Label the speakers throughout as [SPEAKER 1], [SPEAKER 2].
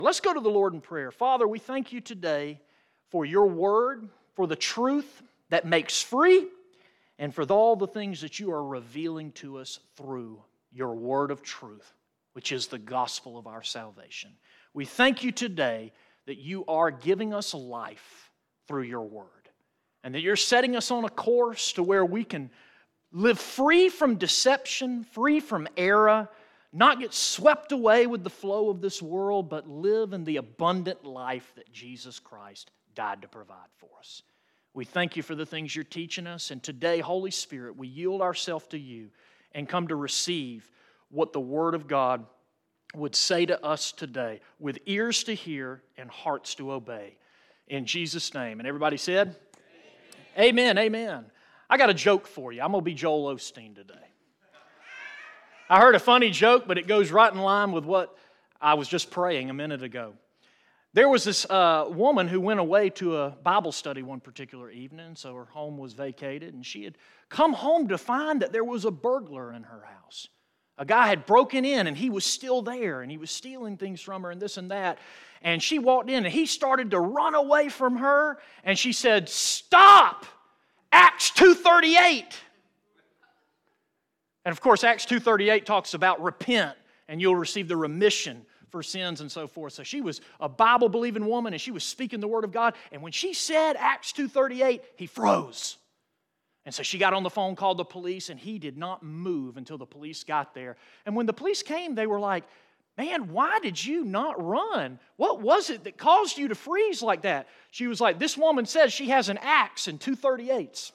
[SPEAKER 1] Let's go to the Lord in prayer. Father, we thank you today for your word, for the truth that makes free, and for all the things that you are revealing to us through your word of truth, which is the gospel of our salvation. We thank you today that you are giving us life through your word, and that you're setting us on a course to where we can live free from deception, free from error, not get swept away with the flow of this world, but live in the abundant life that Jesus Christ died to provide for us. We thank you for the things you're teaching us, and today, Holy Spirit, we yield ourselves to you and come to receive what the Word of God would say to us today, with ears to hear and hearts to obey. In Jesus' name. And everybody said? Amen, amen. I got a joke for you. I'm going to be Joel Osteen today. I heard a funny joke, but it goes right in line with what I was just praying a minute ago. There was this woman who went away to a Bible study one particular evening, so her home was vacated, and she had come home to find that there was a burglar in her house. A guy had broken in, and he was still there, and he was stealing things from her and this and that. And she walked in, and he started to run away from her, and she said, "Stop! Acts 2:38. And of course, Acts 2:38 talks about repent, and you'll receive the remission for sins and so forth. So she was a Bible-believing woman, and she was speaking the Word of God. And when she said Acts 2:38, he froze. And so she got on the phone, called the police, and he did not move until the police got there. And when the police came, they were like, "Man, why did you not run? What was it that caused you to freeze like that?" She was like, "This woman says she has an axe and 238s.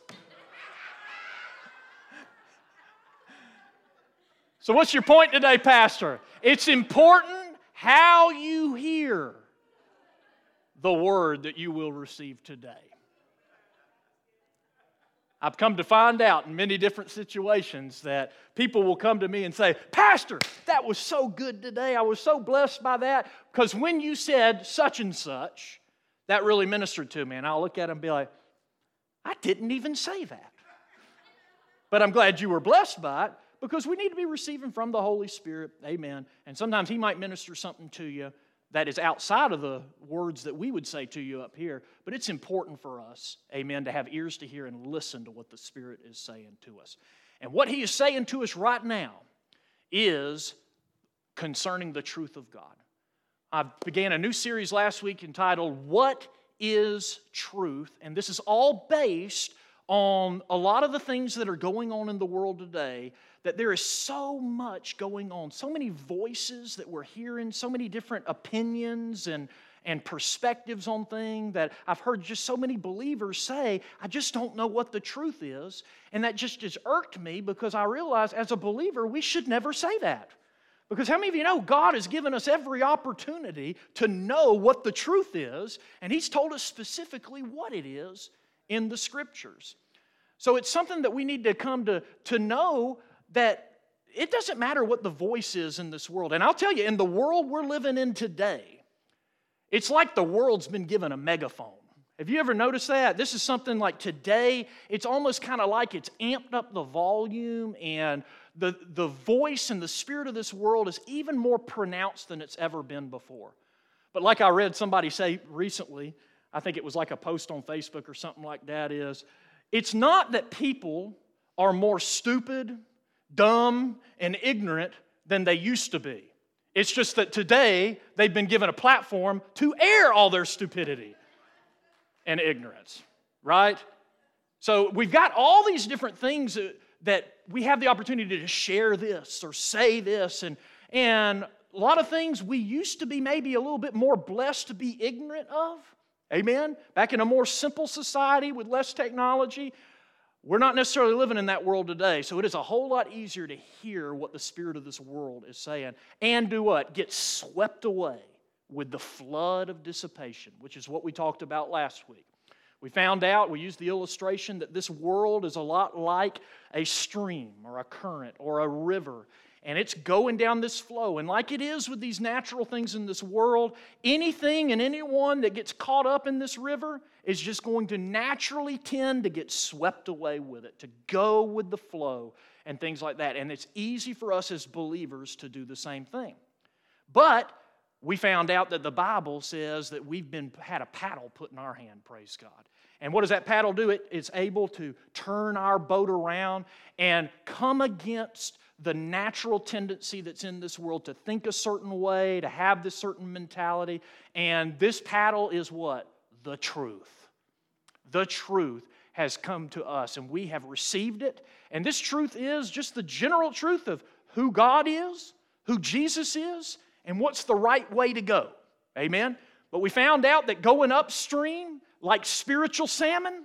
[SPEAKER 1] So what's your point today, Pastor? It's important how you hear the word that you will receive today. I've come to find out in many different situations that people will come to me and say, "Pastor, that was so good today. I was so blessed by that, because when you said such and such, that really ministered to me." And I'll look at them and be like, "I didn't even say that. But I'm glad you were blessed by it," because we need to be receiving from the Holy Spirit. Amen. And sometimes He might minister something to you that is outside of the words that we would say to you up here. But it's important for us, amen, to have ears to hear and listen to what the Spirit is saying to us. And what He is saying to us right now is concerning the truth of God. I began a new series last week entitled, "What is Truth?" And this is all based on a lot of the things that are going on in the world today, that there is so much going on, so many voices that we're hearing, so many different opinions and perspectives on things, that I've heard just so many believers say, "I just don't know what the truth is." And that just irked me, because I realized as a believer, we should never say that. Because how many of you know God has given us every opportunity to know what the truth is, and He's told us specifically what it is in the Scriptures. So it's something that we need to come to know, that it doesn't matter what the voice is in this world. And I'll tell you, in the world we're living in today, it's like the world's been given a megaphone. Have you ever noticed that? This is something like today, it's almost kind of like it's amped up the volume, and the voice and the spirit of this world is even more pronounced than it's ever been before. But like I read somebody say recently, I think it was like a post on Facebook or something like that, it's not that people are more stupid, dumb, and ignorant than they used to be. It's just that today they've been given a platform to air all their stupidity and ignorance, right? So we've got all these different things that we have the opportunity to share this or say this, and a lot of things we used to be maybe a little bit more blessed to be ignorant of. Amen? Back in a more simple society with less technology, we're not necessarily living in that world today, so it is a whole lot easier to hear what the spirit of this world is saying and do what? Get swept away with the flood of dissipation, which is what we talked about last week. We found out, we used the illustration, that this world is a lot like a stream or a current or a river, and it's going down this flow. And like it is with these natural things in this world, anything and anyone that gets caught up in this river is just going to naturally tend to get swept away with it, to go with the flow and things like that. And it's easy for us as believers to do the same thing. But we found out that the Bible says that we've had a paddle put in our hand, praise God. And what does that paddle do? It's able to turn our boat around and come against the natural tendency that's in this world to think a certain way, to have this certain mentality. And this paddle is what? The truth. The truth has come to us, and we have received it. And this truth is just the general truth of who God is, who Jesus is, and what's the right way to go. Amen? But we found out that going upstream, like spiritual salmon,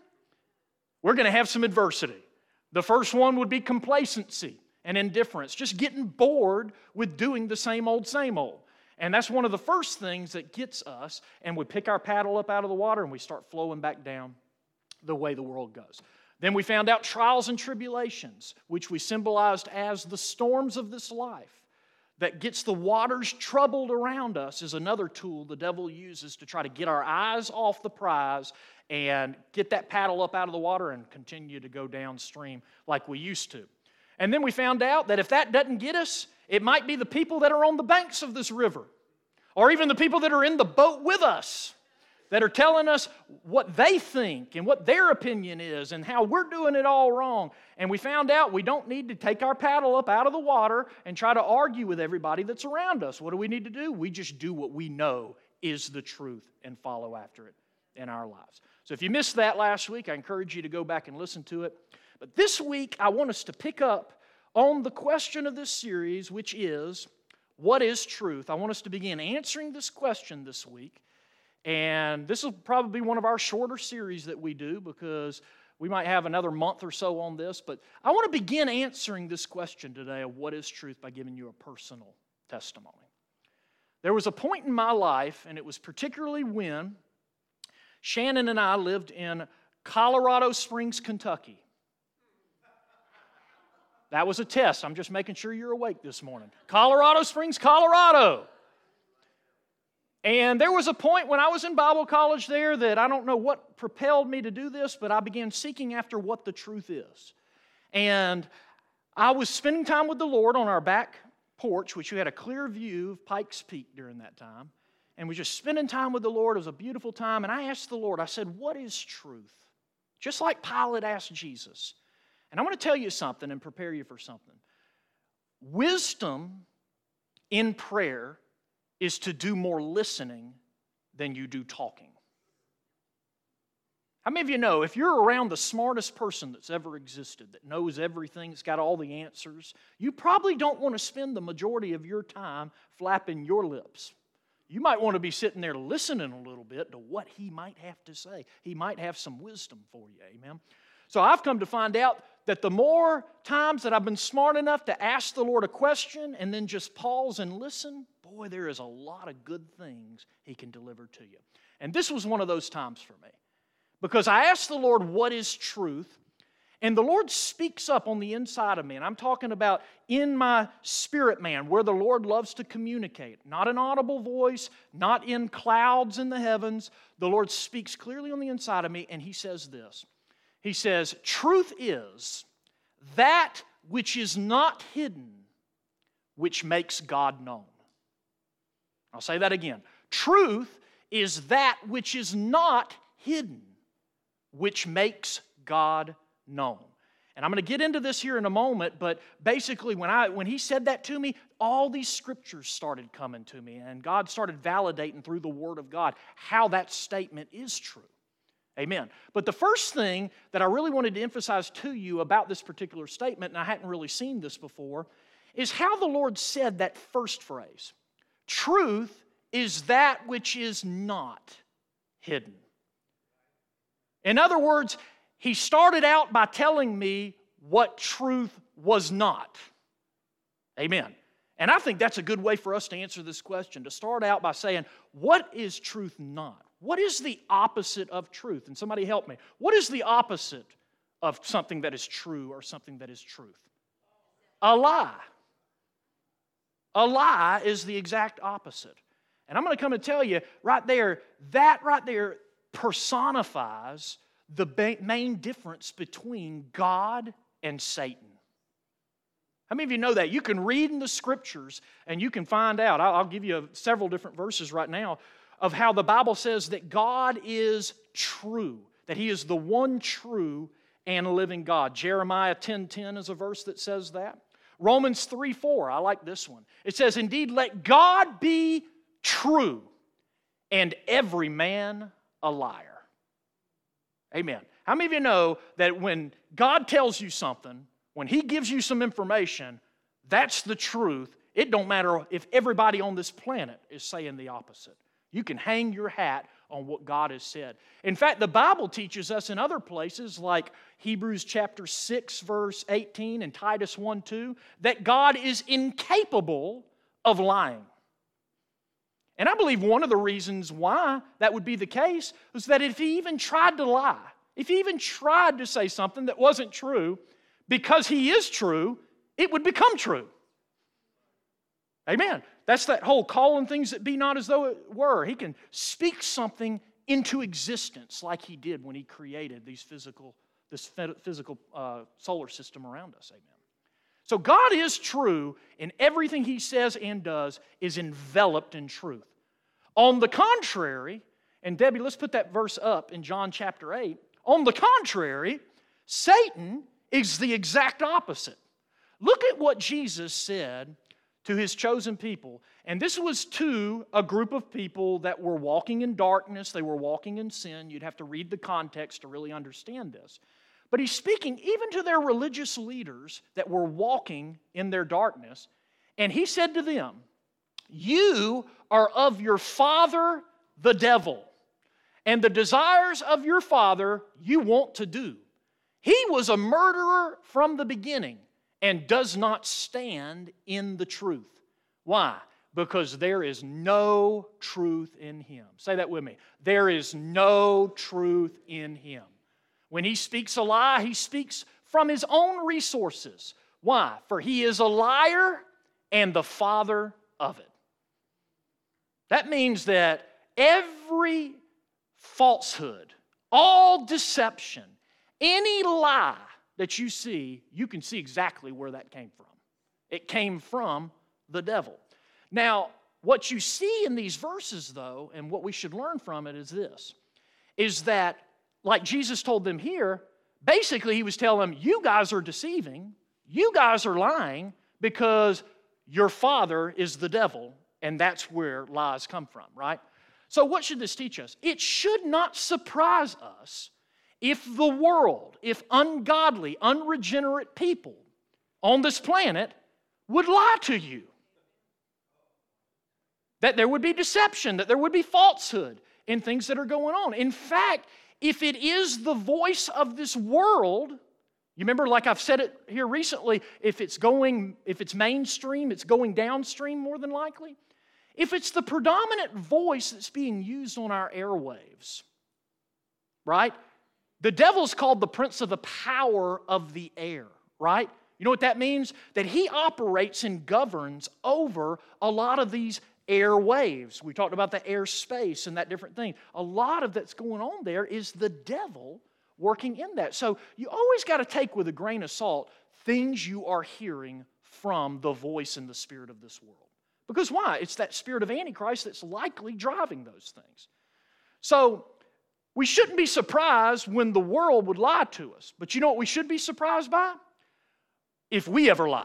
[SPEAKER 1] we're going to have some adversity. The first one would be complacency and indifference, just getting bored with doing the same old, same old. And that's one of the first things that gets us, and we pick our paddle up out of the water and we start flowing back down the way the world goes. Then we found out trials and tribulations, which we symbolized as the storms of this life that gets the waters troubled around us, is another tool the devil uses to try to get our eyes off the prize and get that paddle up out of the water and continue to go downstream like we used to. And then we found out that if that doesn't get us, it might be the people that are on the banks of this river, or even the people that are in the boat with us, that are telling us what they think and what their opinion is and how we're doing it all wrong. And we found out we don't need to take our paddle up out of the water and try to argue with everybody that's around us. What do we need to do? We just do what we know is the truth and follow after it in our lives. So if you missed that last week, I encourage you to go back and listen to it. But this week, I want us to pick up on the question of this series, which is, what is truth? I want us to begin answering this question this week. And this will probably be one of our shorter series that we do because we might have another month or so on this. But I want to begin answering this question today of what is truth by giving you a personal testimony. There was a point in my life, and it was particularly when Shannon and I lived in Colorado Springs, Kentucky. That was a test. I'm just making sure you're awake this morning. Colorado Springs, Colorado. And there was a point when I was in Bible college there that I don't know what propelled me to do this, but I began seeking after what the truth is. And I was spending time with the Lord on our back porch, which we had a clear view of Pikes Peak during that time. And we were just spending time with the Lord. It was a beautiful time. And I asked the Lord, I said, what is truth? Just like Pilate asked Jesus. And I want to tell you something and prepare you for something. Wisdom in prayer is to do more listening than you do talking. How many of you know if you're around the smartest person that's ever existed, that knows everything, that's got all the answers, you probably don't want to spend the majority of your time flapping your lips. You might want to be sitting there listening a little bit to what he might have to say. He might have some wisdom for you, amen? So I've come to find out that the more times that I've been smart enough to ask the Lord a question and then just pause and listen, boy, there is a lot of good things He can deliver to you. And this was one of those times for me. Because I asked the Lord, what is truth? And the Lord speaks up on the inside of me. And I'm talking about in my spirit man, where the Lord loves to communicate. Not an audible voice, not in clouds in the heavens. The Lord speaks clearly on the inside of me, and He says this. He says, truth is that which is not hidden, which makes God known. I'll say that again. Truth is that which is not hidden, which makes God known. And I'm going to get into this here in a moment, but basically when He said that to me, all these scriptures started coming to me, and God started validating through the Word of God how that statement is true. Amen. But the first thing that I really wanted to emphasize to you about this particular statement, and I hadn't really seen this before, is how the Lord said that first phrase. Truth is that which is not hidden. In other words, He started out by telling me what truth was not. Amen. And I think that's a good way for us to answer this question, to start out by saying, what is truth not? What is the opposite of truth? And somebody help me. What is the opposite of something that is true or something that is truth? A lie. A lie is the exact opposite. And I'm going to come and tell you right there, that right there personifies the main difference between God and Satan. How many of you know that? You can read in the Scriptures and you can find out. I'll give you several different verses right now of how the Bible says that God is true, that He is the one true and living God. Jeremiah 10:10 is a verse that says that. Romans 3:4, I like this one. It says, "Indeed, let God be true and every man a liar." Amen. How many of you know that when God tells you something, when He gives you some information, that's the truth? It don't matter if everybody on this planet is saying the opposite. You can hang your hat on what God has said. In fact, the Bible teaches us in other places like Hebrews chapter 6, verse 18 and Titus 1:2 that God is incapable of lying. And I believe one of the reasons why that would be the case was that if He even tried to lie, if He even tried to say something that wasn't true, because He is true, it would become true. Amen. That's that whole calling things that be not as though it were. He can speak something into existence like He did when He created this physical solar system around us. Amen. So God is true, and everything He says and does is enveloped in truth. On the contrary, and Debbie, let's put that verse up in John chapter 8. On the contrary, Satan is the exact opposite. Look at what Jesus said to His chosen people. And this was to a group of people that were walking in darkness. They were walking in sin. You'd have to read the context to really understand this. But He's speaking even to their religious leaders that were walking in their darkness. And He said to them, "You are of your father, the devil, and the desires of your father you want to do. He was a murderer from the beginning and does not stand in the truth." Why? Because there is no truth in Him. Say that with me. There is no truth in Him. When He speaks a lie, He speaks from His own resources. Why? For He is a liar and the father of it. That means that every falsehood, all deception, any lie that you see, you can see exactly where that came from. It came from the devil. Now, what you see in these verses, though, and what we should learn from it is this, is that, like Jesus told them here, basically He was telling them, you guys are deceiving, you guys are lying because your father is the devil, and that's where lies come from, right? So what should this teach us? It should not surprise us if the world, if ungodly, unregenerate people on this planet would lie to you. That there would be deception, that there would be falsehood in things that are going on. In fact, if it is the voice of this world, you remember, like I've said it here recently, if it's mainstream, it's going downstream more than likely. If it's the predominant voice that's being used on our airwaves, right? The devil's called the prince of the power of the air, right? You know what that means? That he operates and governs over a lot of these airwaves. We talked about the airspace and that different thing. A lot of that's going on there is the devil working in that. So you always got to take with a grain of salt things you are hearing from the voice and the spirit of this world. Because why? It's that spirit of Antichrist that's likely driving those things. So we shouldn't be surprised when the world would lie to us. But you know what we should be surprised by? If we ever lie.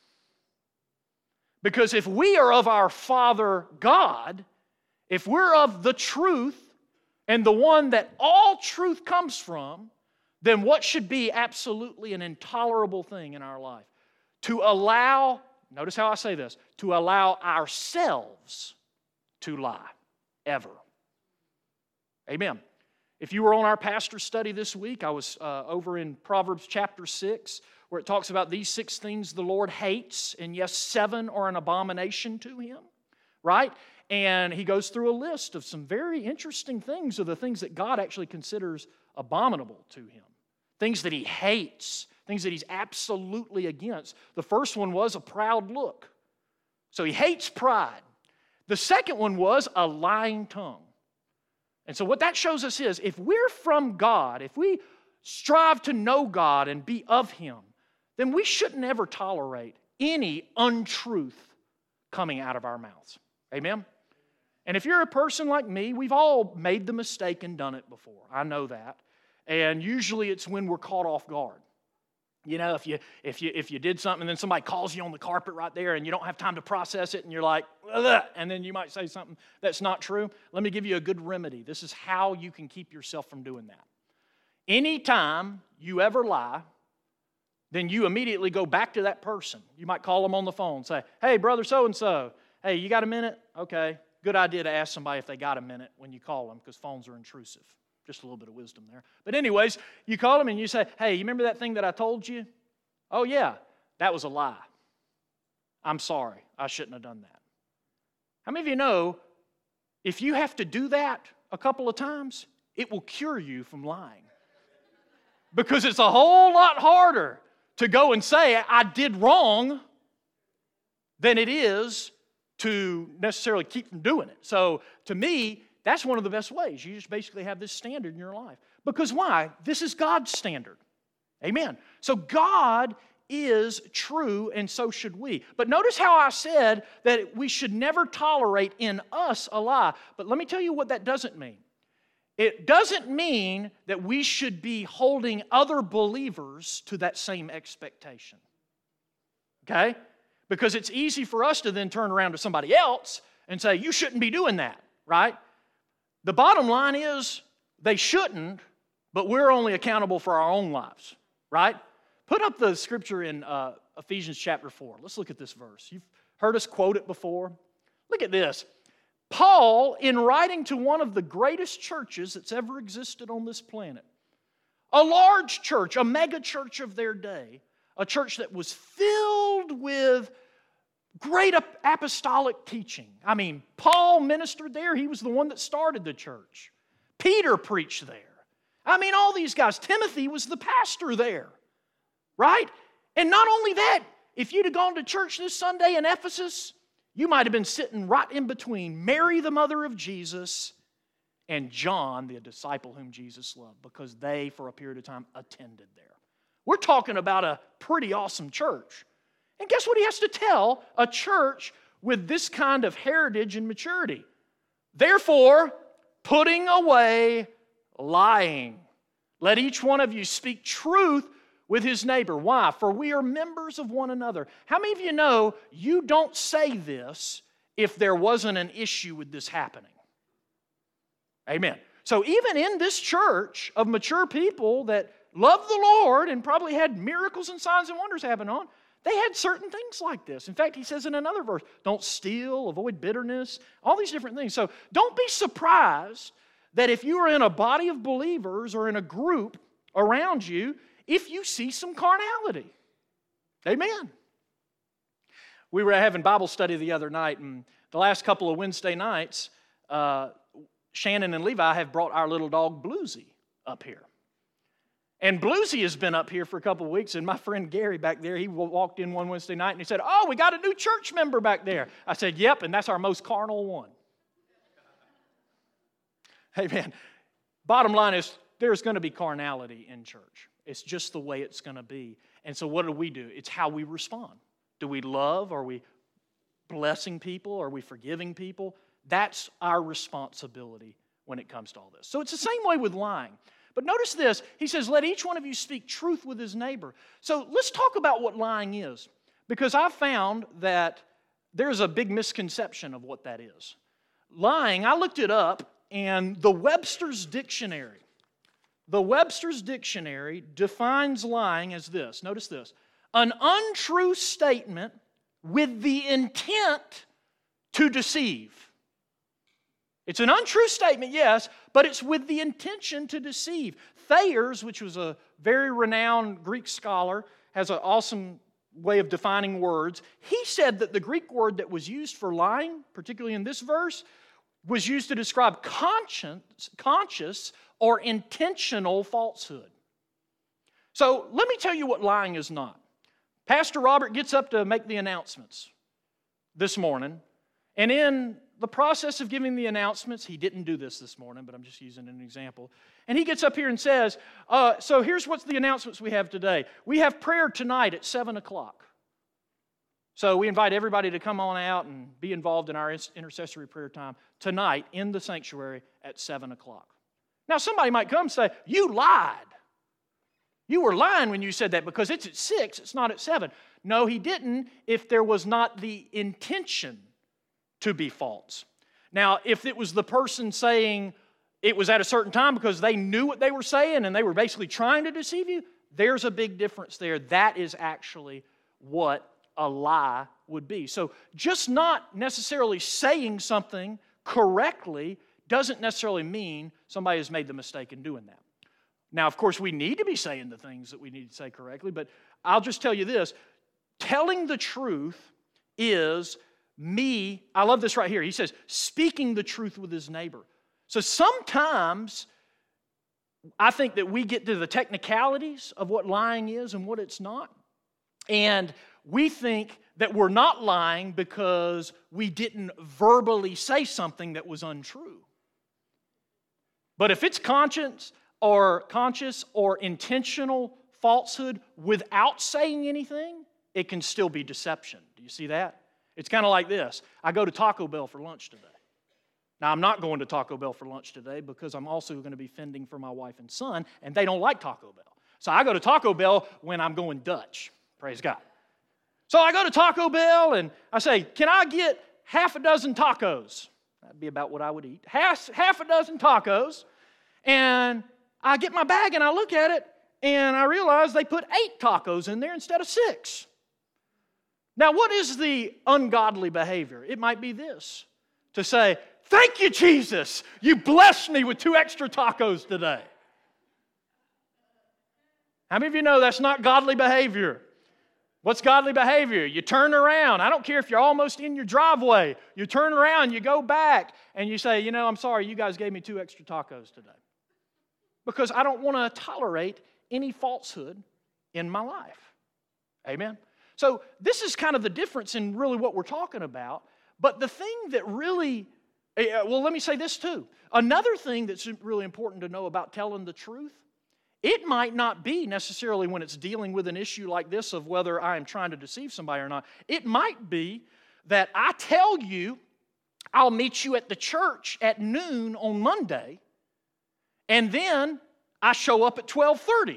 [SPEAKER 1] Because if we are of our Father God, if we're of the truth and the one that all truth comes from, then what should be absolutely an intolerable thing in our life? To allow, notice how I say this, to allow ourselves to lie, ever. Amen. If you were on our pastor study this week, I was over in Proverbs chapter 6, where it talks about these 6 things the Lord hates, and yes, 7 are an abomination to Him, right? And He goes through a list of some very interesting things of the things that God actually considers abominable to Him. Things that He hates, things that He's absolutely against. The first one was a proud look. So He hates pride. The second one was a lying tongue. And so what that shows us is, if we're from God, if we strive to know God and be of Him, then we shouldn't ever tolerate any untruth coming out of our mouths. Amen? And if you're a person like me, we've all made the mistake and done it before. I know that. And usually it's when we're caught off guard. You know, if you did something and then somebody calls you on the carpet right there and you don't have time to process it and you're like, ugh, and then you might say something that's not true. Let me give you a good remedy. This is how you can keep yourself from doing that. Anytime you ever lie, then you immediately go back to that person. You might call them on the phone and say, hey, brother so-and-so, hey, you got a minute? Okay, good idea to ask somebody if they got a minute when you call them because phones are intrusive. Just a little bit of wisdom there. But anyways, you call them and you say, hey, you remember that thing that I told you? Oh, yeah, that was a lie. I'm sorry. I shouldn't have done that. How many of you know if you have to do that a couple of times, it will cure you from lying? Because it's a whole lot harder to go and say, I did wrong, than it is to necessarily keep from doing it. So to me, that's one of the best ways. You just basically have this standard in your life. Because why? This is God's standard. Amen. So God is true, and so should we. But notice how I said that we should never tolerate in us a lie. But let me tell you what that doesn't mean. It doesn't mean that we should be holding other believers to that same expectation. Okay? Because it's easy for us to then turn around to somebody else and say, you shouldn't be doing that, right? The bottom line is they shouldn't, but we're only accountable for our own lives, right? Put up the scripture in Ephesians chapter 4. Let's look at this verse. You've heard us quote it before. Look at this. Paul, in writing to one of the greatest churches that's ever existed on this planet, a large church, a mega church of their day, a church that was filled with great apostolic teaching. I mean, Paul ministered there. He was the one that started the church. Peter preached there. I mean, all these guys. Timothy was the pastor there, right? And not only that, if you'd have gone to church this Sunday in Ephesus, you might have been sitting right in between Mary, the mother of Jesus, and John, the disciple whom Jesus loved, because they, for a period of time, attended there. We're talking about a pretty awesome church. And guess what he has to tell a church with this kind of heritage and maturity? Therefore, putting away lying. Let each one of you speak truth with his neighbor. Why? For we are members of one another. How many of you know you don't say this if there wasn't an issue with this happening? Amen. So even in this church of mature people that love the Lord and probably had miracles and signs and wonders happen on, they had certain things like this. In fact, he says in another verse, don't steal, avoid bitterness, all these different things. So don't be surprised that if you are in a body of believers or in a group around you, if you see some carnality. Amen. We were having Bible study the other night, and the last couple of Wednesday nights, Shannon and Levi have brought our little dog Bluesy up here. And Bluesy has been up here for a couple of weeks, and my friend Gary back there, he walked in one Wednesday night and he said, oh, we got a new church member back there. I said, yep, and that's our most carnal one. Hey, man, bottom line is there's going to be carnality in church. It's just the way it's going to be. And so what do? It's how we respond. Do we love? Are we blessing people? Are we forgiving people? That's our responsibility when it comes to all this. So it's the same way with lying. But notice this. He says, let each one of you speak truth with his neighbor. So let's talk about what lying is. Because I've found that there's a big misconception of what that is. Lying, I looked it up, and the Webster's Dictionary defines lying as this. Notice this. An untrue statement with the intent to deceive. It's an untrue statement, yes, but it's with the intention to deceive. Thayers, which was a very renowned Greek scholar, has an awesome way of defining words. He said that the Greek word that was used for lying, particularly in this verse, was used to describe conscious or intentional falsehood. So let me tell you what lying is not. Pastor Robert gets up to make the announcements this morning, and in the process of giving the announcements, he didn't do this morning, but I'm just using an example. And he gets up here and says, so here's what's the announcements we have today. We have prayer tonight at 7 o'clock. So we invite everybody to come on out and be involved in our intercessory prayer time tonight in the sanctuary at 7 o'clock. Now somebody might come and say, you lied. You were lying when you said that because it's at 6, it's not at 7. No, he didn't if there was not the intention to be false. Now, if it was the person saying it was at a certain time because they knew what they were saying and they were basically trying to deceive you, there's a big difference there. That is actually what a lie would be. So just not necessarily saying something correctly doesn't necessarily mean somebody has made the mistake in doing that. Now, of course, we need to be saying the things that we need to say correctly, but I'll just tell you this. Telling the truth is me, I love this right here. He says, speaking the truth with his neighbor. So sometimes I think that we get to the technicalities of what lying is and what it's not. And we think that we're not lying because we didn't verbally say something that was untrue. But if it's conscious or intentional falsehood without saying anything, it can still be deception. Do you see that? It's kind of like this. I go to Taco Bell for lunch today. Now, I'm not going to Taco Bell for lunch today because I'm also going to be fending for my wife and son, and they don't like Taco Bell. So I go to Taco Bell when I'm going Dutch. Praise God. So I go to Taco Bell, and I say, can I get half a dozen tacos? That'd be about what I would eat. Half a dozen tacos. And I get my bag, and I look at it, and I realize they put 8 tacos in there instead of 6. Now, what is the ungodly behavior? It might be this, to say, thank you, Jesus. You blessed me with 2 extra tacos today. How many of you know that's not godly behavior? What's godly behavior? You turn around. I don't care if you're almost in your driveway. You turn around, you go back, and you say, I'm sorry, you guys gave me 2 extra tacos today. Because I don't want to tolerate any falsehood in my life. Amen? So this is kind of the difference in really what we're talking about. But the thing that really, let me say this too. Another thing that's really important to know about telling the truth, it might not be necessarily when it's dealing with an issue like this of whether I am trying to deceive somebody or not. It might be that I tell you I'll meet you at the church at noon on Monday, and then I show up at 12:30.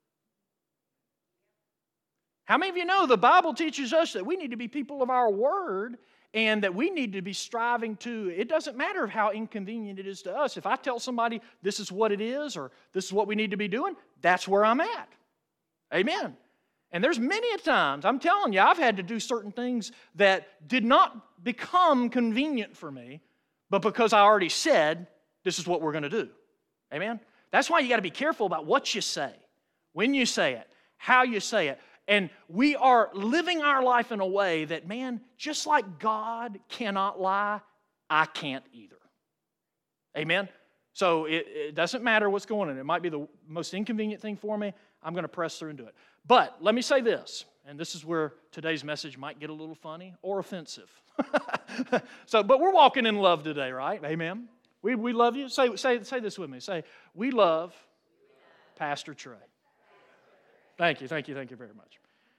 [SPEAKER 1] How many of you know the Bible teaches us that we need to be people of our word and that we need to be striving to, it doesn't matter how inconvenient it is to us. If I tell somebody this is what it is or this is what we need to be doing, that's where I'm at. Amen. And there's many a times, I'm telling you, I've had to do certain things that did not become convenient for me, but because I already said this is what we're going to do. Amen. That's why you got to be careful about what you say, when you say it, how you say it. And we are living our life in a way that, man, just like God cannot lie, I can't either. Amen? So it doesn't matter what's going on. It might be the most inconvenient thing for me. I'm going to press through and do it. But let me say this, and this is where today's message might get a little funny or offensive. But we're walking in love today, right? Amen? We love you. Say this with me. Say, we love Pastor Trey. Thank you very much.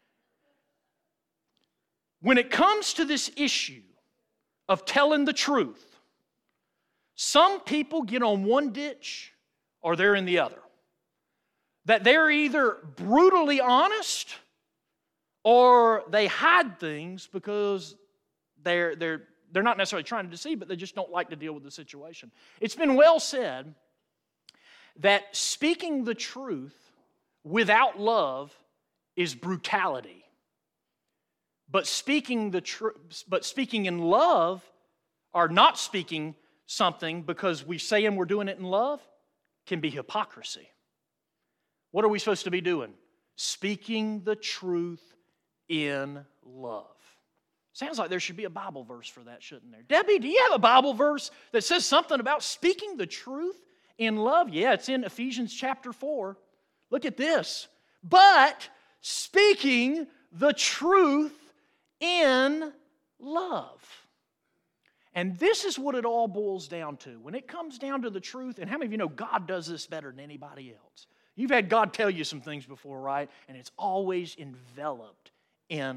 [SPEAKER 1] When it comes to this issue of telling the truth, some people get on one ditch or they're in the other. That they're either brutally honest or they hide things because they're not necessarily trying to deceive, but they just don't like to deal with the situation. It's been well said that speaking the truth without love is brutality. But speaking in love, or not speaking something because we say and we're doing it in love, can be hypocrisy. What are we supposed to be doing? Speaking the truth in love. Sounds like there should be a Bible verse for that, shouldn't there? Debbie, do you have a Bible verse that says something about speaking the truth in love? Yeah, it's in Ephesians chapter 4. Look at this. But speaking the truth in love. And this is what it all boils down to. When it comes down to the truth, and how many of you know God does this better than anybody else? You've had God tell you some things before, right? And it's always enveloped in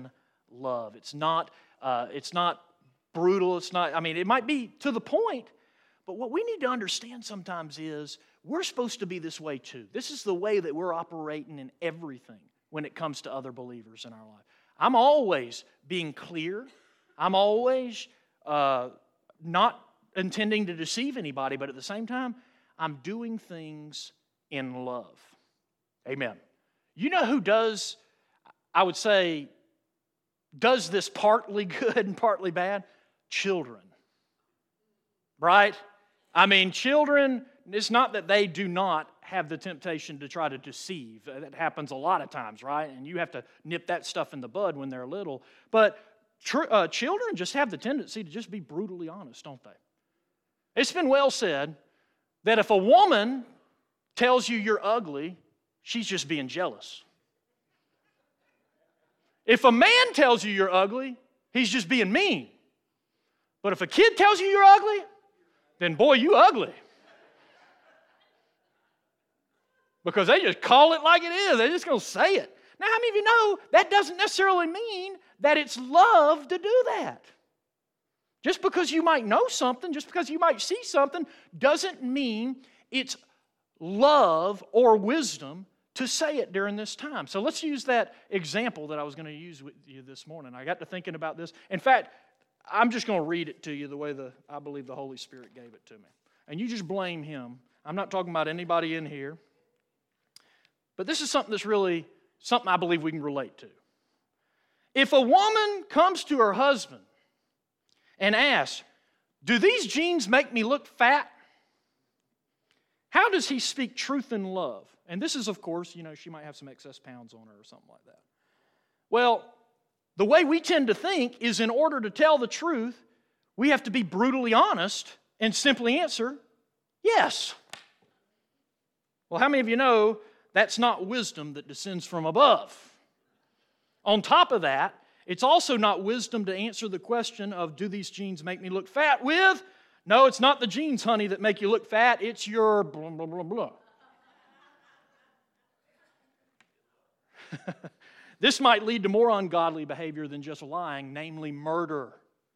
[SPEAKER 1] love. It's not brutal. It's not, I mean, it might be to the point, but what we need to understand sometimes is we're supposed to be this way too. This is the way that we're operating in everything when it comes to other believers in our life. I'm always being clear. I'm always not intending to deceive anybody, but at the same time, I'm doing things in love. Amen. You know who does, I would say, does this partly good and partly bad? Children. Right? I mean, children, it's not that they do not have the temptation to try to deceive. That happens a lot of times, right? And you have to nip that stuff in the bud when they're little. But children just have the tendency to just be brutally honest, don't they? It's been well said that if a woman tells you you're ugly, she's just being jealous. If a man tells you you're ugly, he's just being mean. But if a kid tells you you're ugly, then boy, you ugly. Because they just call it like it is. They're just going to say it. Now, how many of you know that doesn't necessarily mean that it's love to do that? Just because you might know something, just because you might see something, doesn't mean it's love or wisdom to say it during this time. So let's use that example that I was going to use with you this morning. I got to thinking about this. In fact, I'm just going to read it to you the way I believe the Holy Spirit gave it to me. And you just blame Him. I'm not talking about anybody in here. But this is something that's really something I believe we can relate to. If a woman comes to her husband and asks, "Do these jeans make me look fat?" How does he speak truth in love? And this is, of course, she might have some excess pounds on her or something like that. Well, the way we tend to think is in order to tell the truth, we have to be brutally honest and simply answer, yes. Well, how many of you know that's not wisdom that descends from above? On top of that, it's also not wisdom to answer the question of, do these jeans make me look fat, with, no, it's not the jeans, honey, that make you look fat, it's your blah, blah, blah, blah. This might lead to more ungodly behavior than just lying, namely murder,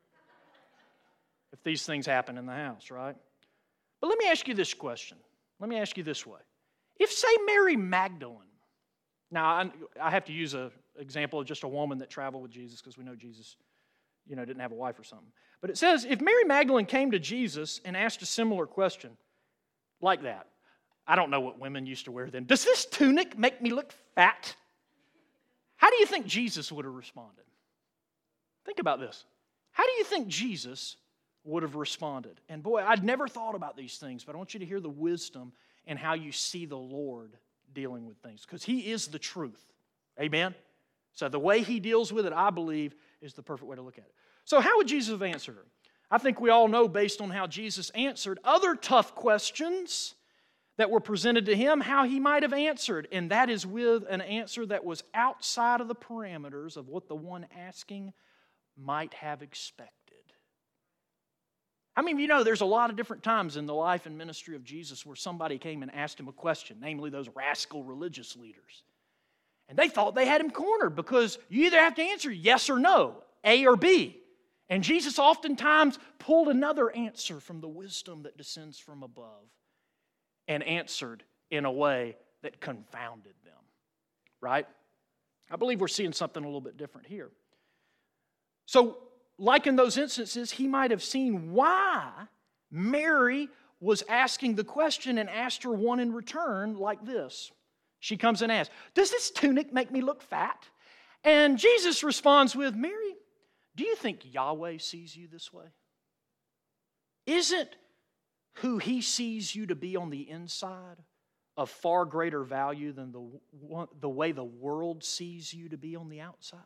[SPEAKER 1] if these things happen in the house, right? But let me ask you this question. Let me ask you this way. If, say, Mary Magdalene, now I have to use an example of just a woman that traveled with Jesus because we know Jesus, didn't have a wife or something. But it says, if Mary Magdalene came to Jesus and asked a similar question like that, I don't know what women used to wear then. Does this tunic make me look fat? How do you think Jesus would have responded? Think about this. How do you think Jesus would have responded? And boy, I'd never thought about these things, but I want you to hear the wisdom and how you see the Lord dealing with things, because He is the truth. Amen? So the way He deals with it, I believe, is the perfect way to look at it. So how would Jesus have answered her? I think we all know, based on how Jesus answered other tough questions that were presented to Him, how He might have answered, and that is with an answer that was outside of the parameters of what the one asking might have expected. How many of you know there's a lot of different times in the life and ministry of Jesus where somebody came and asked Him a question, namely those rascal religious leaders. And they thought they had Him cornered because you either have to answer yes or no, A or B. And Jesus oftentimes pulled another answer from the wisdom that descends from above and answered in a way that confounded them, right? I believe we're seeing something a little bit different here. So, like in those instances, He might have seen why Mary was asking the question and asked her one in return like this. She comes and asks, "Does this tunic make me look fat?" And Jesus responds with, "Mary, do you think Yahweh sees you this way? Isn't who He sees you to be on the inside of far greater value than the way the world sees you to be on the outside?"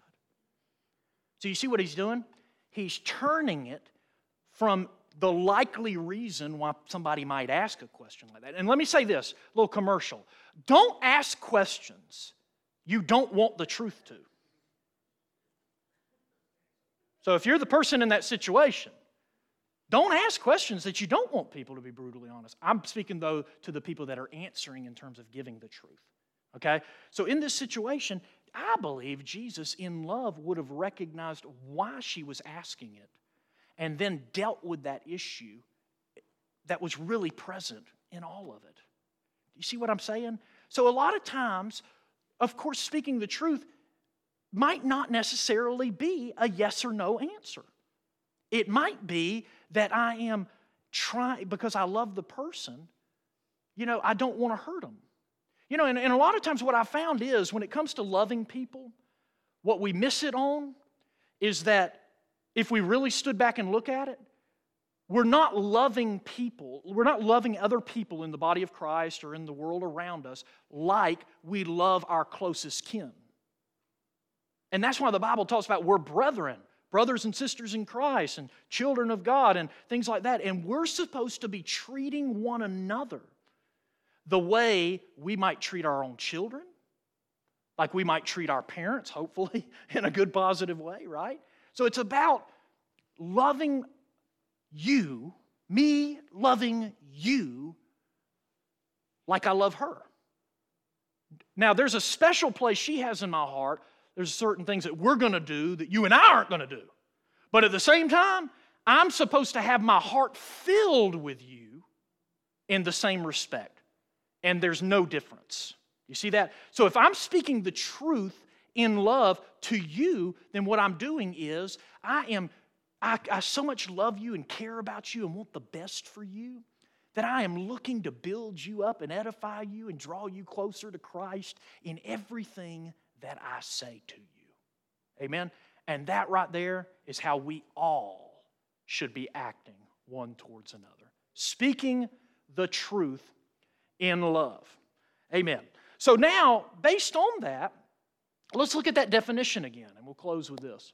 [SPEAKER 1] So you see what He's doing? He's turning it from the likely reason why somebody might ask a question like that. And let me say this, a little commercial. Don't ask questions you don't want the truth to. So if you're the person in that situation, don't ask questions that you don't want people to be brutally honest. I'm speaking, though, to the people that are answering in terms of giving the truth. Okay? So in this situation, I believe Jesus, in love, would have recognized why she was asking it and then dealt with that issue that was really present in all of it. You see what I'm saying? So a lot of times, of course, speaking the truth might not necessarily be a yes or no answer. It might be that I am trying, because I love the person, I don't want to hurt them. And a lot of times what I found is when it comes to loving people, what we miss it on is that if we really stood back and look at it, we're not loving people, we're not loving other people in the body of Christ or in the world around us like we love our closest kin. And that's why the Bible talks about we're brethren, brothers and sisters in Christ and children of God and things like that. And we're supposed to be treating one another the way we might treat our own children, like we might treat our parents, hopefully, in a good, positive way, right? So it's about loving you, me loving you like I love her. Now, there's a special place she has in my heart. There's certain things that we're going to do that you and I aren't going to do. But at the same time, I'm supposed to have my heart filled with you in the same respect. And there's no difference. You see that? So if I'm speaking the truth in love to you, then what I'm doing is I so much love you and care about you and want the best for you that I am looking to build you up and edify you and draw you closer to Christ in everything that I say to you. Amen? And that right there is how we all should be acting one towards another. Speaking the truth in love. Amen. So now, based on that, let's look at that definition again, and we'll close with this.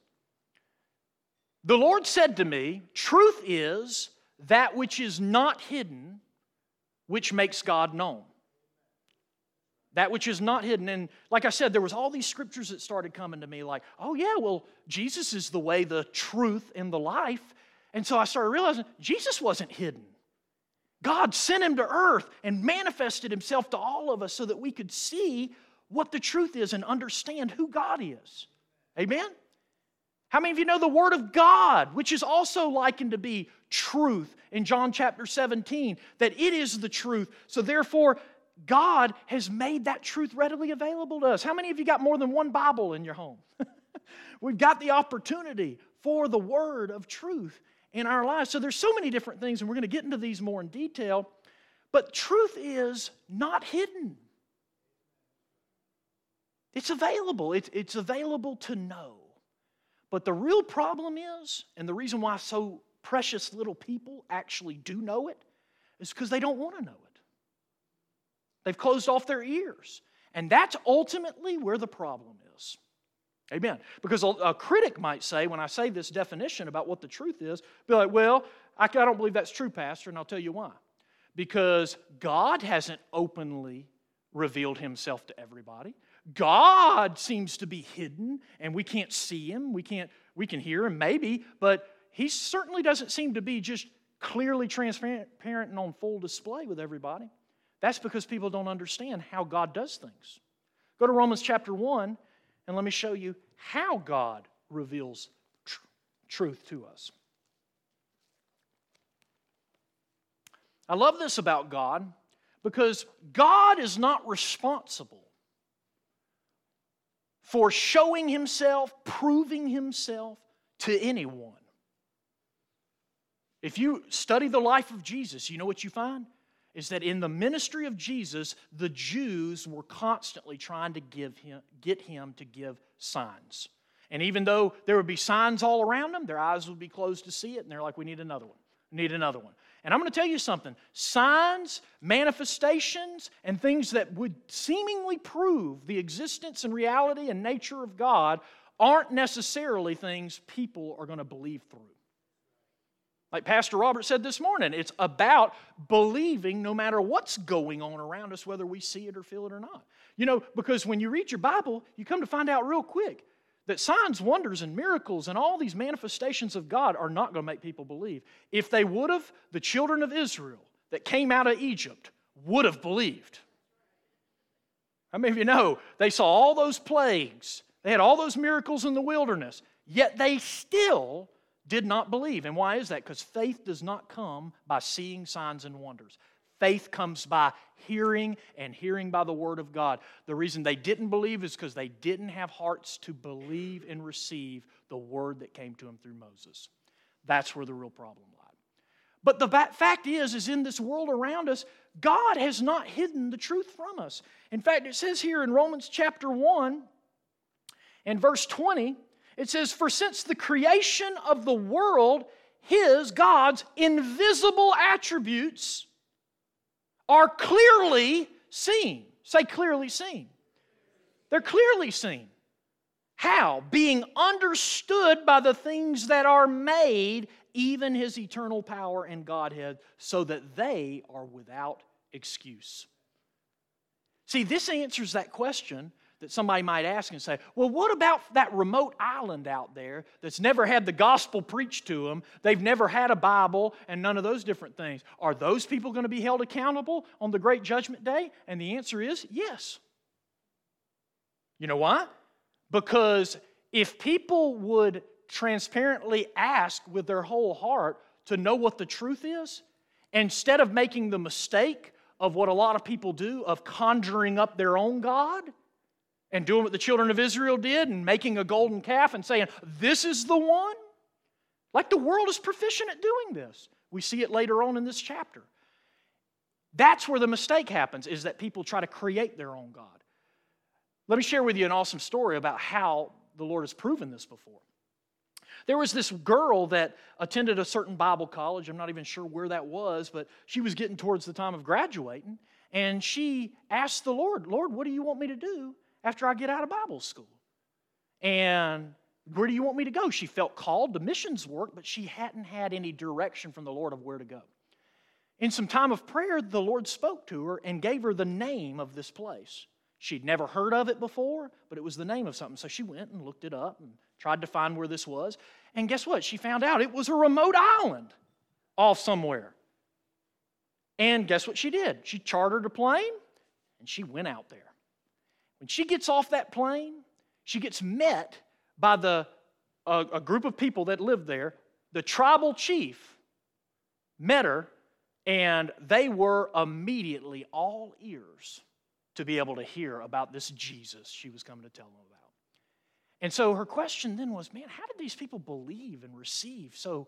[SPEAKER 1] The Lord said to me, truth is that which is not hidden, which makes God known. That which is not hidden. And like I said, there was all these scriptures that started coming to me like, oh yeah, well, Jesus is the way, the truth, and the life. And so I started realizing Jesus wasn't hidden. God sent him to earth and manifested himself to all of us so that we could see what the truth is and understand who God is. Amen? How many of you know the Word of God, which is also likened to be truth in John chapter 17, that it is the truth. So therefore, God has made that truth readily available to us. How many of you got more than one Bible in your home? We've got the opportunity for the Word of truth in our lives. So there's so many different things, and we're going to get into these more in detail. But truth is not hidden. It's available. It's available to know. But the real problem is, and the reason why so precious little people actually do know it, is because they don't want to know it. They've closed off their ears. And that's ultimately where the problem is. Amen. Because a critic might say, when I say this definition about what the truth is, be like, well, I don't believe that's true, Pastor, and I'll tell you why. Because God hasn't openly revealed himself to everybody. God seems to be hidden, and we can't see him. We can hear him maybe, but he certainly doesn't seem to be just clearly transparent and on full display with everybody. That's because people don't understand how God does things. Go to Romans chapter 1, and let me show you how God reveals truth to us. I love this about God because God is not responsible for showing himself, proving himself to anyone. If you study the life of Jesus, you know what you find? Is that in the ministry of Jesus, the Jews were constantly trying to get him to give signs. And even though there would be signs all around them, their eyes would be closed to see it, and they're like, we need another one. We need another one. And I'm going to tell you something. Signs, manifestations, and things that would seemingly prove the existence and reality and nature of God aren't necessarily things people are going to believe through. Like Pastor Robert said this morning, it's about believing no matter what's going on around us, whether we see it or feel it or not. You know, because when you read your Bible, you come to find out real quick that signs, wonders, and miracles and all these manifestations of God are not going to make people believe. If they would have, the children of Israel that came out of Egypt would have believed. How many of you know they saw all those plagues? They had all those miracles in the wilderness, yet they still did not believe. And why is that? Because faith does not come by seeing signs and wonders. Faith comes by hearing, and hearing by the Word of God. The reason they didn't believe is because they didn't have hearts to believe and receive the Word that came to them through Moses. That's where the real problem lied. But the fact is in this world around us, God has not hidden the truth from us. In fact, it says here in Romans chapter 1 and verse 20, it says, "For since the creation of the world, God's invisible attributes are clearly seen." Say clearly seen. They're clearly seen. How? Being understood by the things that are made, even His eternal power and Godhead, so that they are without excuse. See, this answers that question that somebody might ask and say, well, what about that remote island out there that's never had the gospel preached to them? They've never had a Bible and none of those different things. Are those people going to be held accountable on the great judgment day? And the answer is yes. You know why? Because if people would transparently ask with their whole heart to know what the truth is, instead of making the mistake of what a lot of people do of conjuring up their own God, and doing what the children of Israel did and making a golden calf and saying, this is the one. Like the world is proficient at doing this. We see it later on in this chapter. That's where the mistake happens, is that people try to create their own God. Let me share with you an awesome story about how the Lord has proven this before. There was this girl that attended a certain Bible college. I'm not even sure where that was, but she was getting towards the time of graduating. And she asked the Lord, Lord, what do you want me to do after I get out of Bible school? And where do you want me to go? She felt called to missions work, but she hadn't had any direction from the Lord of where to go. In some time of prayer, the Lord spoke to her and gave her the name of this place. She'd never heard of it before, but it was the name of something. So she went and looked it up and tried to find where this was. And guess what? She found out it was a remote island off somewhere. And guess what she did? She chartered a plane and she went out there. When she gets off that plane, she gets met by a group of people that lived there. The tribal chief met her, and they were immediately all ears to be able to hear about this Jesus she was coming to tell them about. And so her question then was, man, how did these people believe and receive so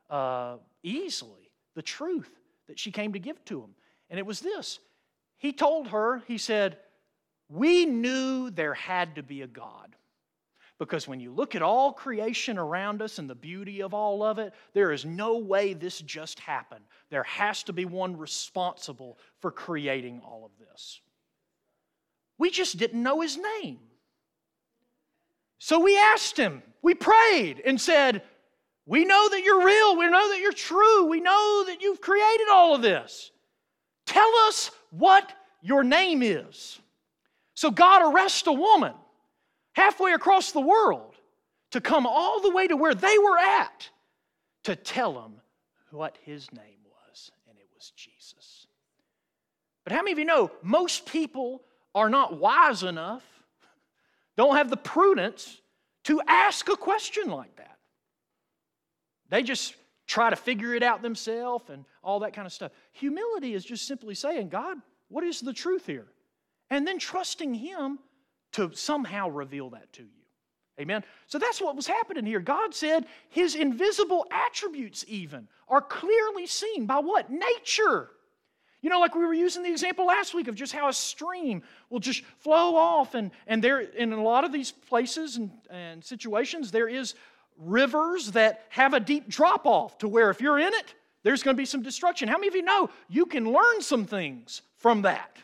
[SPEAKER 1] easily the truth that she came to give to them? And it was this. He told her, he said, we knew there had to be a God. Because when you look at all creation around us and the beauty of all of it, there is no way this just happened. There has to be one responsible for creating all of this. We just didn't know His name. So we asked Him, we prayed and said, we know that You're real, we know that You're true, we know that You've created all of this. Tell us what Your name is. So God arrests a woman halfway across the world to come all the way to where they were at to tell them what His name was, and it was Jesus. But how many of you know most people are not wise enough, don't have the prudence to ask a question like that? They just try to figure it out themselves and all that kind of stuff. Humility is just simply saying, God, what is the truth here? And then trusting Him to somehow reveal that to you. Amen? So that's what was happening here. God said His invisible attributes even are clearly seen by what? Nature. You know, like we were using the example last week of just how a stream will just flow off. And there, in a lot of these places and situations, there is rivers that have a deep drop-off to where if you're in it, there's going to be some destruction. How many of you know you can learn some things from that?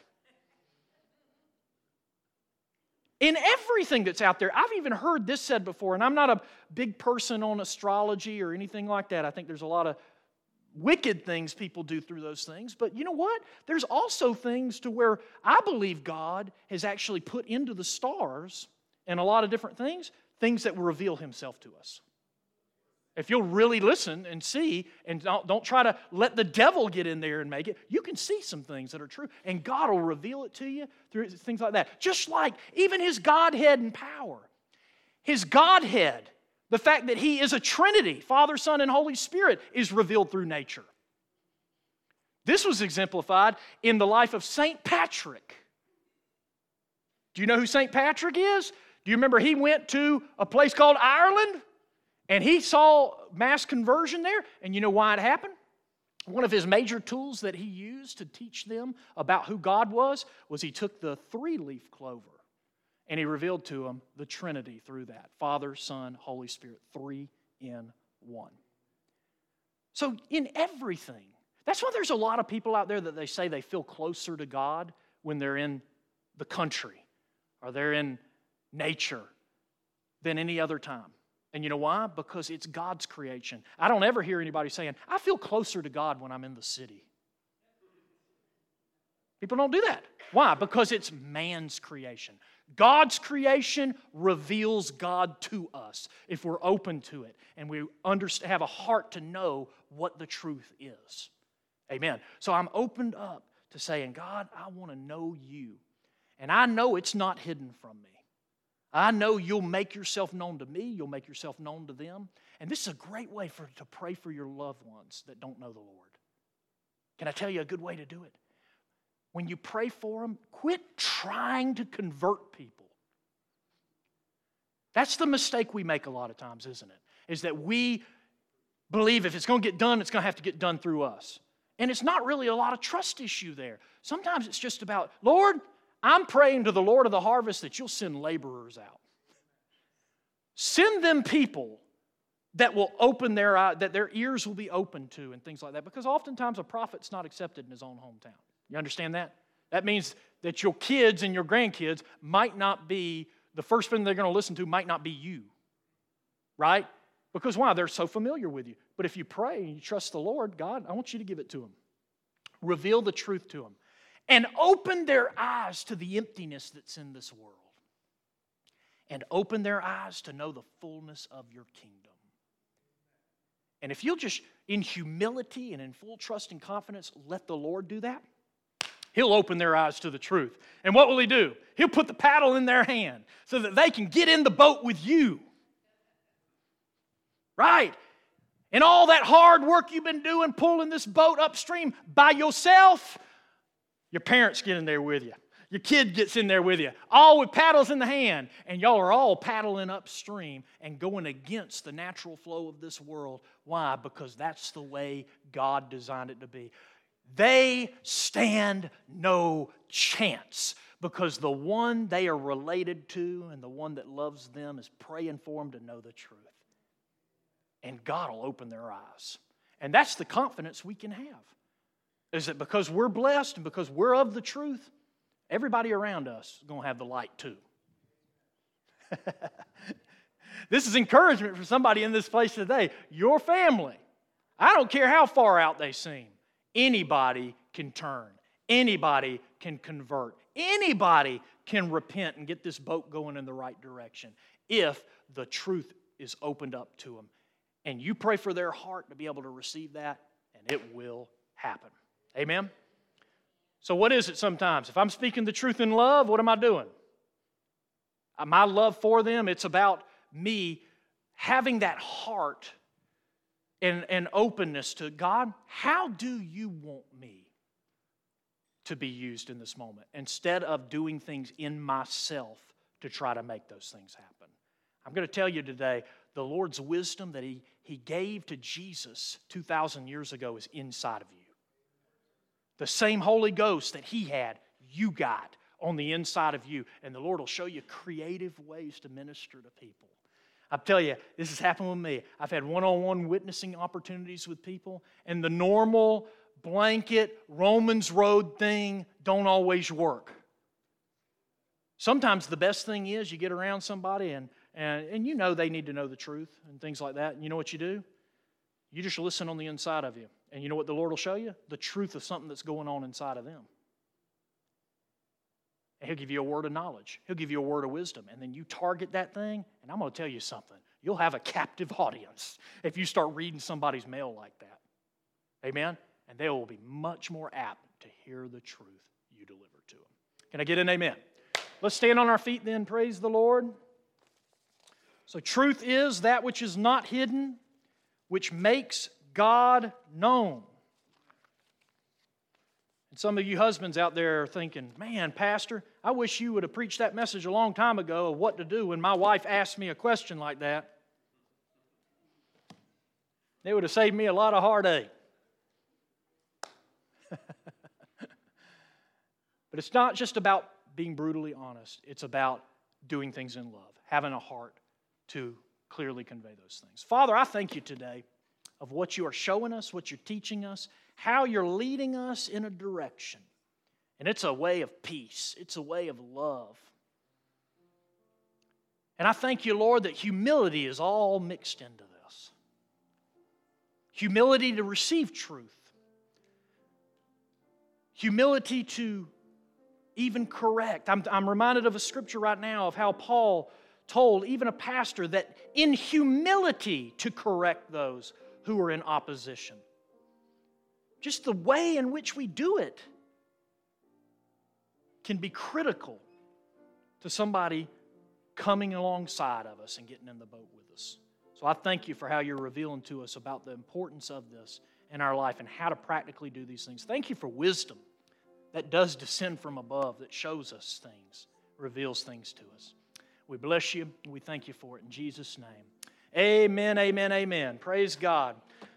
[SPEAKER 1] In everything that's out there, I've even heard this said before, and I'm not a big person on astrology or anything like that. I think there's a lot of wicked things people do through those things. But you know what? There's also things to where I believe God has actually put into the stars and a lot of different things that will reveal Himself to us. If you'll really listen and see, and don't try to let the devil get in there and make it, you can see some things that are true. And God will reveal it to you through things like that. Just like even His Godhead and power. His Godhead, the fact that He is a Trinity, Father, Son, and Holy Spirit, is revealed through nature. This was exemplified in the life of St. Patrick. Do you know who St. Patrick is? Do you remember he went to a place called Ireland? And he saw mass conversion there. And you know why it happened? One of his major tools that he used to teach them about who God was he took the three-leaf clover and he revealed to them the Trinity through that. Father, Son, Holy Spirit, 3 in 1. So in everything, that's why there's a lot of people out there that they say they feel closer to God when they're in the country or they're in nature than any other time. And you know why? Because it's God's creation. I don't ever hear anybody saying, I feel closer to God when I'm in the city. People don't do that. Why? Because it's man's creation. God's creation reveals God to us if we're open to it and we have a heart to know what the truth is. Amen. So I'm opened up to saying, God, I want to know you. And I know it's not hidden from me. I know you'll make yourself known to me. You'll make yourself known to them. And this is a great way to pray for your loved ones that don't know the Lord. Can I tell you a good way to do it? When you pray for them, quit trying to convert people. That's the mistake we make a lot of times, isn't it? Is that we believe if it's going to get done, it's going to have to get done through us. And it's not really a lot of trust issue there. Sometimes it's just about, Lord, I'm praying to the Lord of the harvest that you'll send laborers out. Send them people that will open their eyes, that their ears will be open to and things like that. Because oftentimes a prophet's not accepted in his own hometown. You understand that? That means that your kids and your grandkids might not be, the first thing they're going to listen to might not be you. Right? Because why? They're so familiar with you. But if you pray and you trust the Lord, God, I want you to give it to them. Reveal the truth to them. And open their eyes to the emptiness that's in this world. And open their eyes to know the fullness of your kingdom. And if you'll just, in humility and in full trust and confidence, let the Lord do that, He'll open their eyes to the truth. And what will He do? He'll put the paddle in their hand so that they can get in the boat with you. Right? And all that hard work you've been doing, pulling this boat upstream by yourself, your parents get in there with you. Your kid gets in there with you, all with paddles in the hand. And y'all are all paddling upstream and going against the natural flow of this world. Why? Because that's the way God designed it to be. They stand no chance because the one they are related to and the one that loves them is praying for them to know the truth. And God will open their eyes. And that's the confidence we can have. Is that because we're blessed and because we're of the truth, everybody around us is going to have the light too. This is encouragement for somebody in this place today. Your family, I don't care how far out they seem, anybody can turn. Anybody can convert. Anybody can repent and get this boat going in the right direction if the truth is opened up to them. And you pray for their heart to be able to receive that, and it will happen. Amen? So what is it sometimes? If I'm speaking the truth in love, what am I doing? My love for them, it's about me having that heart and openness to God. How do you want me to be used in this moment? Instead of doing things in myself to try to make those things happen. I'm going to tell you today, the Lord's wisdom that He gave to Jesus 2,000 years ago is inside of you. The same Holy Ghost that He had, you got on the inside of you. And the Lord will show you creative ways to minister to people. I tell you, this has happened with me. I've had one-on-one witnessing opportunities with people, and the normal blanket Romans Road thing don't always work. Sometimes the best thing is you get around somebody and you know they need to know the truth and things like that. And you know what you do? You just listen on the inside of you. And you know what the Lord will show you? The truth of something that's going on inside of them. And He'll give you a word of knowledge. He'll give you a word of wisdom. And then you target that thing, and I'm going to tell you something. You'll have a captive audience if you start reading somebody's mail like that. Amen? And they will be much more apt to hear the truth you deliver to them. Can I get an amen? Let's stand on our feet then. Praise the Lord. So truth is that which is not hidden, which makes God known. And some of you husbands out there are thinking, man, Pastor, I wish you would have preached that message a long time ago of what to do when my wife asked me a question like that. It would have saved me a lot of heartache. But it's not just about being brutally honest. It's about doing things in love, having a heart to clearly convey those things. Father, I thank you today of what you are showing us, what you're teaching us, how you're leading us in a direction. And it's a way of peace. It's a way of love. And I thank you, Lord, that humility is all mixed into this. Humility to receive truth. Humility to even correct. I'm reminded of a scripture right now of how Paul told even a pastor that in humility to correct those who are in opposition. Just the way in which we do it can be critical to somebody coming alongside of us and getting in the boat with us. So I thank you for how you're revealing to us about the importance of this in our life and how to practically do these things. Thank you for wisdom that does descend from above, that shows us things, reveals things to us. We bless you and we thank you for it in Jesus' name. Amen, amen, amen. Praise God.